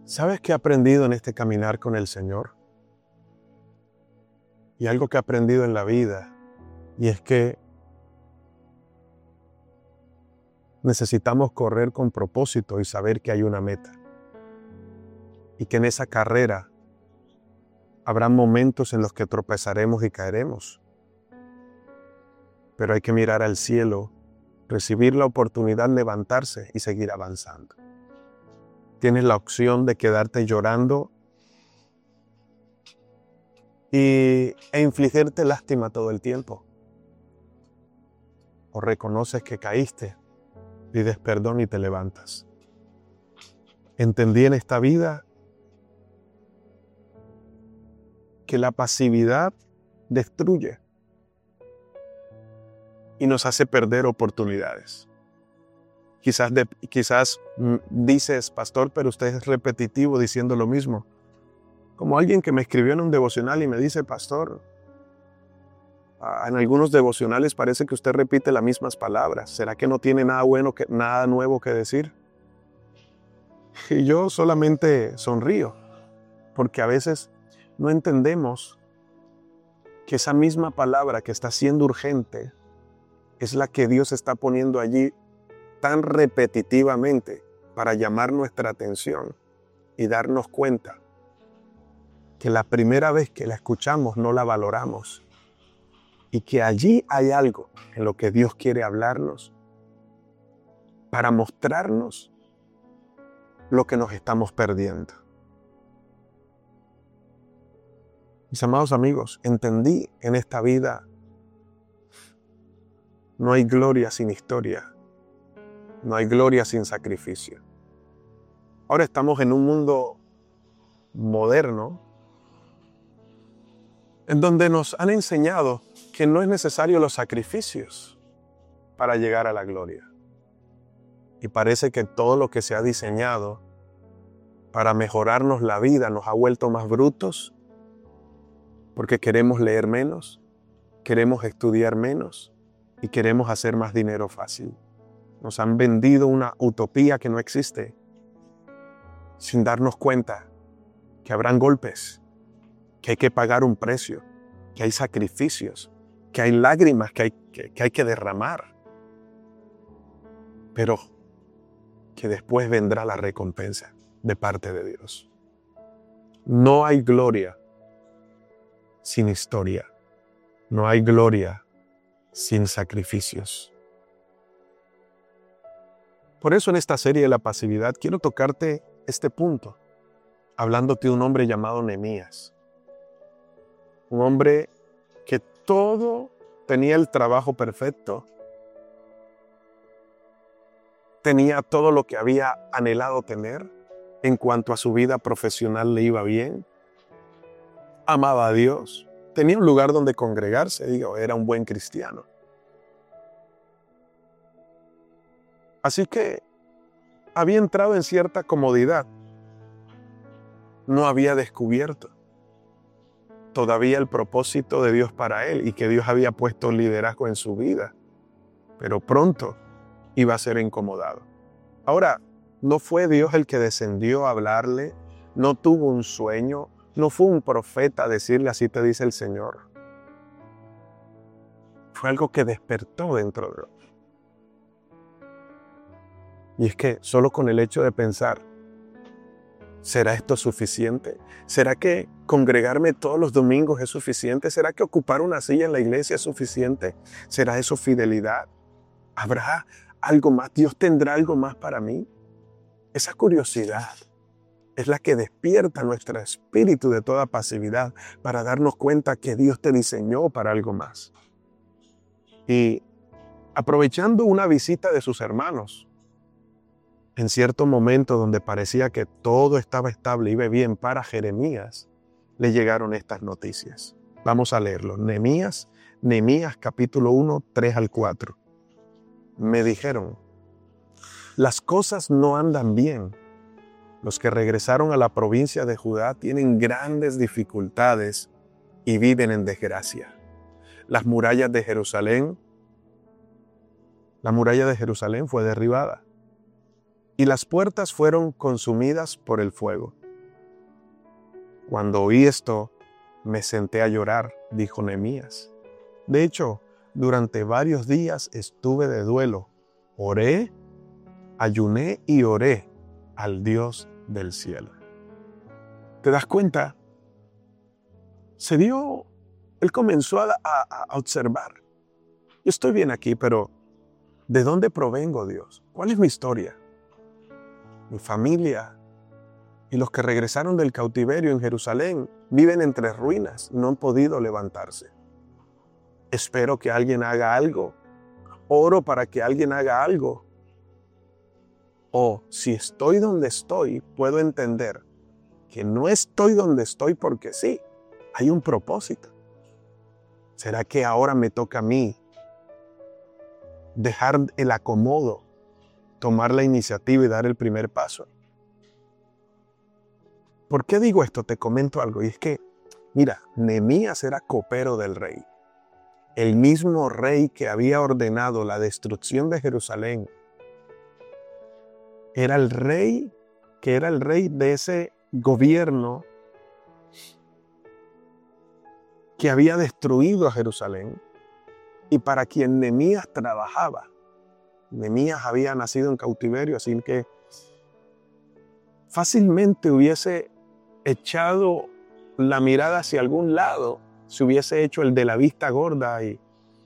¿Sabes qué he aprendido en este caminar con el Señor? Y algo que he aprendido en la vida, y es que necesitamos correr con propósito y saber que hay una meta. Y que en esa carrera habrá momentos en los que tropezaremos y caeremos. Pero hay que mirar al cielo, recibir la oportunidad de levantarse y seguir avanzando. Tienes la opción de quedarte llorando e infligirte lástima todo el tiempo. O reconoces que caíste, pides perdón y te levantas. Entendí en esta vida que la pasividad destruye y nos hace perder oportunidades. Quizás dices, pastor, pero usted es repetitivo diciendo lo mismo. Como alguien que me escribió en un devocional y me dice, pastor, en algunos devocionales parece que usted repite las mismas palabras. ¿Será que no tiene nada nuevo que decir? Y yo solamente sonrío, porque a veces no entendemos que esa misma palabra que está siendo urgente es la que Dios está poniendo allí tan repetitivamente para llamar nuestra atención y darnos cuenta que la primera vez que la escuchamos no la valoramos y que allí hay algo en lo que Dios quiere hablarnos para mostrarnos lo que nos estamos perdiendo. Mis amados amigos, entendí en esta vida no hay gloria sin historia, no hay gloria sin sacrificio. Ahora estamos en un mundo moderno en donde nos han enseñado que no es necesario los sacrificios para llegar a la gloria. Y parece que todo lo que se ha diseñado para mejorarnos la vida nos ha vuelto más brutos porque queremos leer menos, queremos estudiar menos y queremos hacer más dinero fácil. Nos han vendido una utopía que no existe sin darnos cuenta que habrán golpes, que hay que pagar un precio, que hay sacrificios, que hay lágrimas que hay que derramar, pero que después vendrá la recompensa de parte de Dios. No hay gloria sin historia, no hay gloria sin sacrificios. Por eso en esta serie de la pasividad quiero tocarte este punto, hablándote de un hombre llamado Nehemías. Un hombre que todo tenía el trabajo perfecto, tenía todo lo que había anhelado tener en cuanto a su vida profesional le iba bien, amaba a Dios, tenía un lugar donde congregarse, era un buen cristiano. Así que había entrado en cierta comodidad, no había descubierto todavía el propósito de Dios para él y que Dios había puesto liderazgo en su vida, pero pronto iba a ser incomodado. Ahora, no fue Dios el que descendió a hablarle, no tuvo un sueño, no fue un profeta a decirle así te dice el Señor. Fue algo que despertó dentro de él. Y es que solo con el hecho de pensar, ¿será esto suficiente? ¿Será que congregarme todos los domingos es suficiente? ¿Será que ocupar una silla en la iglesia es suficiente? ¿Será eso fidelidad? ¿Habrá algo más? ¿Dios tendrá algo más para mí? Esa curiosidad es la que despierta nuestro espíritu de toda pasividad para darnos cuenta que Dios te diseñó para algo más. Y aprovechando una visita de sus hermanos, en cierto momento donde parecía que todo estaba estable y iba bien para Jeremías, le llegaron estas noticias. Vamos a leerlo. Nehemías capítulo 1, 3 al 4. Me dijeron, las cosas no andan bien. Los que regresaron a la provincia de Judá tienen grandes dificultades y viven en desgracia. La muralla de Jerusalén fue derribada y las puertas fueron consumidas por el fuego. Cuando oí esto, me senté a llorar, dijo Nehemías. De hecho, durante varios días estuve de duelo. Oré, ayuné y oré al Dios del cielo. ¿Te das cuenta? Él comenzó a observar. Yo estoy bien aquí, pero ¿de dónde provengo, Dios? ¿Cuál es mi historia? Mi familia y los que regresaron del cautiverio en Jerusalén viven entre ruinas, no han podido levantarse. Espero que alguien haga algo. Oro para que alguien haga algo. O si estoy donde estoy, puedo entender que no estoy donde estoy porque sí, hay un propósito. ¿Será que ahora me toca a mí dejar el acomodo, tomar la iniciativa y dar el primer paso? ¿Por qué digo esto? Te comento algo. Y es que, mira, Nehemías era copero del rey. El mismo rey que había ordenado la destrucción de Jerusalén. Era el rey de ese gobierno que había destruido a Jerusalén y para quien Nehemías trabajaba. Nehemías había nacido en cautiverio, así que fácilmente hubiese echado la mirada hacia algún lado, se hubiese hecho el de la vista gorda y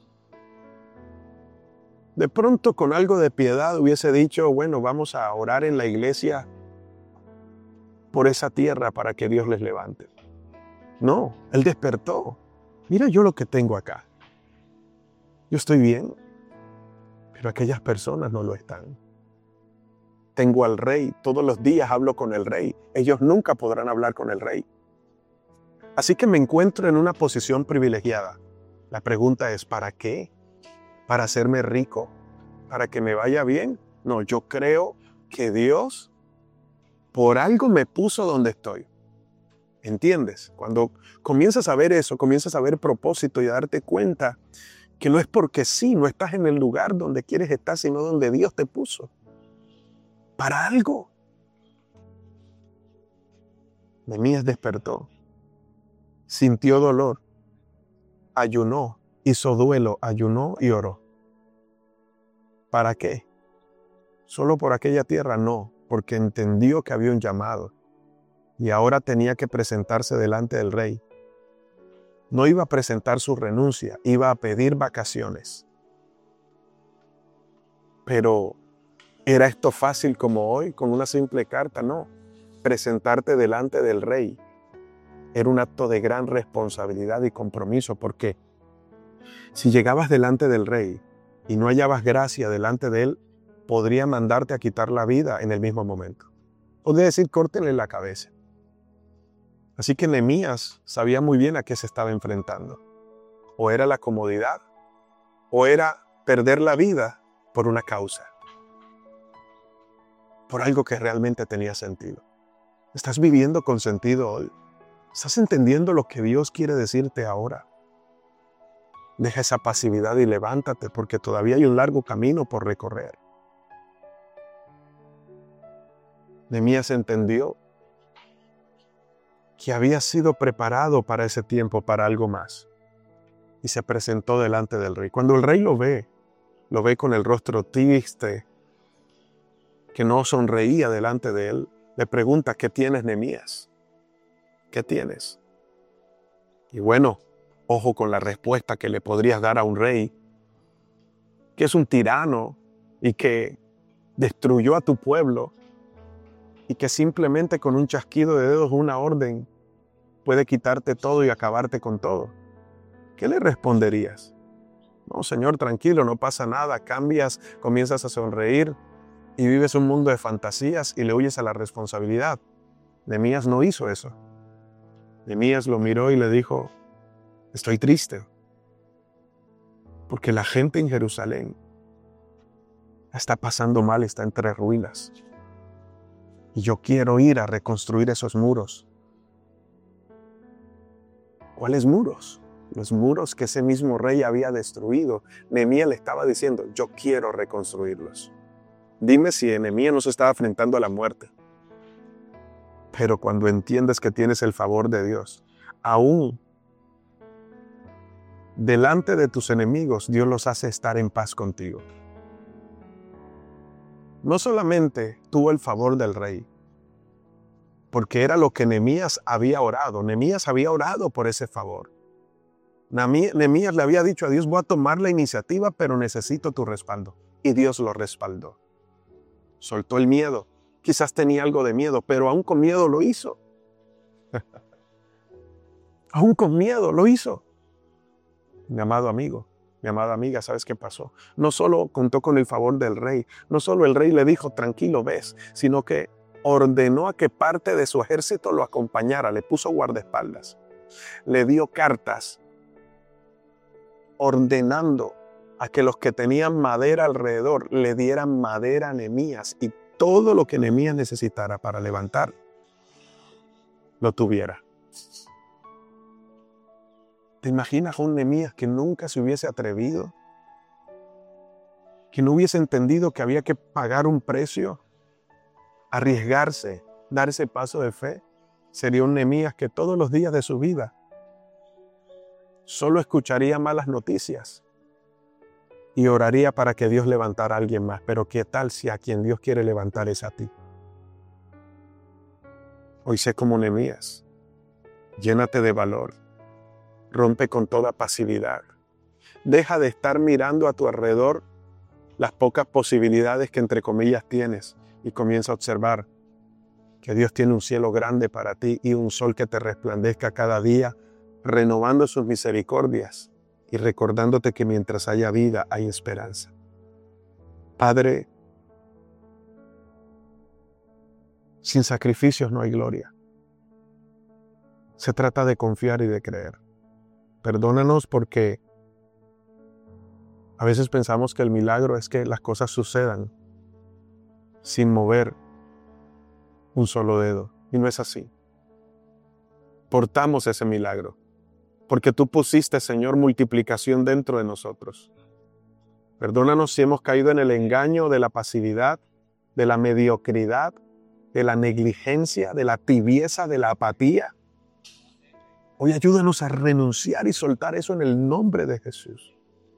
de pronto con algo de piedad hubiese dicho, bueno, vamos a orar en la iglesia por esa tierra para que Dios les levante. No, él despertó. Mira yo lo que tengo acá. Yo estoy bien, pero aquellas personas no lo están. Tengo al rey, todos los días hablo con el rey. Ellos nunca podrán hablar con el rey. Así que me encuentro en una posición privilegiada. La pregunta es, ¿para qué? ¿Para hacerme rico? ¿Para que me vaya bien? No, yo creo que Dios por algo me puso donde estoy. ¿Entiendes? Cuando comienzas a ver eso, comienzas a ver propósito y a darte cuenta que no es porque sí, no estás en el lugar donde quieres estar, sino donde Dios te puso. Para algo. Nehemías despertó, sintió dolor, ayunó, hizo duelo, ayunó y oró. ¿Para qué? ¿Solo por aquella tierra? No, porque entendió que había un llamado y ahora tenía que presentarse delante del rey. No iba a presentar su renuncia, iba a pedir vacaciones. Pero, ¿era esto fácil como hoy, con una simple carta? No. Presentarte delante del rey era un acto de gran responsabilidad y compromiso, porque si llegabas delante del rey y no hallabas gracia delante de él, podría mandarte a quitar la vida en el mismo momento. Podría decir, córtenle la cabeza. Así que Nehemías sabía muy bien a qué se estaba enfrentando. O era la comodidad, o era perder la vida por una causa, por algo que realmente tenía sentido. ¿Estás viviendo con sentido hoy? ¿Estás entendiendo lo que Dios quiere decirte ahora? Deja esa pasividad y levántate, porque todavía hay un largo camino por recorrer. Nehemías entendió que había sido preparado para ese tiempo, para algo más. Y se presentó delante del rey. Cuando el rey lo ve con el rostro triste, que no sonreía delante de él, le pregunta, ¿qué tienes, Nehemías? ¿Qué tienes? Y bueno, ojo con la respuesta que le podrías dar a un rey que es un tirano y que destruyó a tu pueblo y que simplemente con un chasquido de dedos, una orden, puede quitarte todo y acabarte con todo. ¿Qué le responderías? No, Señor, tranquilo, no pasa nada. Cambias, comienzas a sonreír y vives un mundo de fantasías y le huyes a la responsabilidad. Nehemías no hizo eso. Nehemías lo miró y le dijo, estoy triste, porque la gente en Jerusalén está pasando mal, está entre ruinas. Y yo quiero ir a reconstruir esos muros. ¿Cuáles muros? Los muros que ese mismo rey había destruido. Nehemías le estaba diciendo, yo quiero reconstruirlos. Dime si Nehemías no se estaba enfrentando a la muerte. Pero cuando entiendes que tienes el favor de Dios, aún delante de tus enemigos, Dios los hace estar en paz contigo. No solamente tuvo el favor del rey, porque era lo que Nehemías había orado. Nehemías había orado por ese favor. Nehemías le había dicho a Dios, voy a tomar la iniciativa, pero necesito tu respaldo. Y Dios lo respaldó. Soltó el miedo. Quizás tenía algo de miedo, pero aún con miedo lo hizo. Aún con miedo lo hizo. Mi amado amigo, mi amada amiga, ¿sabes qué pasó? No solo contó con el favor del rey, no solo el rey le dijo, tranquilo, ves, sino que ordenó a que parte de su ejército lo acompañara, le puso guardaespaldas, le dio cartas ordenando a que los que tenían madera alrededor le dieran madera a Nehemías y todo lo que Nehemías necesitara para levantar, lo tuviera. ¿Te imaginas a un Nehemías que nunca se hubiese atrevido? Que no hubiese entendido que había que pagar un precio, arriesgarse, dar ese paso de fe. Sería un Nehemías que todos los días de su vida solo escucharía malas noticias y oraría para que Dios levantara a alguien más. Pero ¿qué tal si a quien Dios quiere levantar es a ti? Hoy sé como Nehemías. Llénate de valor. Rompe con toda pasividad. Deja de estar mirando a tu alrededor las pocas posibilidades que entre comillas tienes y comienza a observar que Dios tiene un cielo grande para ti y un sol que te resplandezca cada día, renovando sus misericordias y recordándote que mientras haya vida hay esperanza. Padre, sin sacrificios no hay gloria. Se trata de confiar y de creer. Perdónanos porque a veces pensamos que el milagro es que las cosas sucedan sin mover un solo dedo. Y no es así. Portamos ese milagro porque tú pusiste, Señor, multiplicación dentro de nosotros. Perdónanos si hemos caído en el engaño de la pasividad, de la mediocridad, de la negligencia, de la tibieza, de la apatía. Hoy ayúdanos a renunciar y soltar eso en el nombre de Jesús.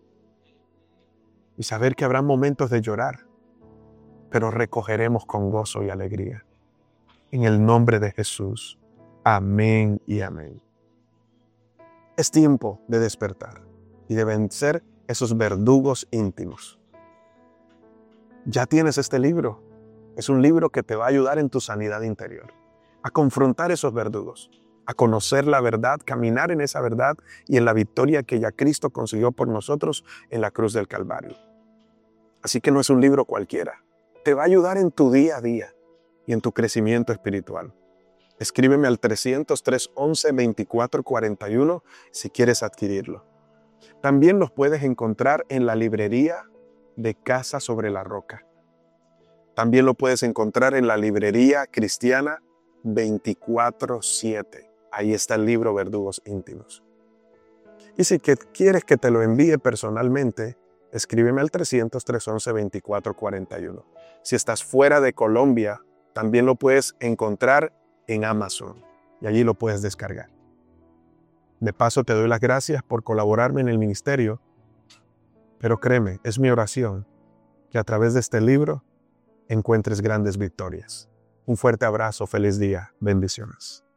Y saber que habrá momentos de llorar, pero recogeremos con gozo y alegría. En el nombre de Jesús. Amén y amén. Es tiempo de despertar y de vencer esos verdugos íntimos. Ya tienes este libro. Es un libro que te va a ayudar en tu sanidad interior, a confrontar esos verdugos, a conocer la verdad, caminar en esa verdad y en la victoria que ya Cristo consiguió por nosotros en la cruz del Calvario. Así que no es un libro cualquiera. Te va a ayudar en tu día a día y en tu crecimiento espiritual. Escríbeme al 300-311-2441 si quieres adquirirlo. También los puedes encontrar en la librería de Casa sobre la Roca. También lo puedes encontrar en la librería cristiana 24/7. Ahí está el libro Verdugos Íntimos. Y si quieres que te lo envíe personalmente, escríbeme al 300-311-2441. Si estás fuera de Colombia, también lo puedes encontrar en Amazon y allí lo puedes descargar. De paso, te doy las gracias por colaborarme en el ministerio, pero créeme, es mi oración que a través de este libro encuentres grandes victorias. Un fuerte abrazo, feliz día, bendiciones.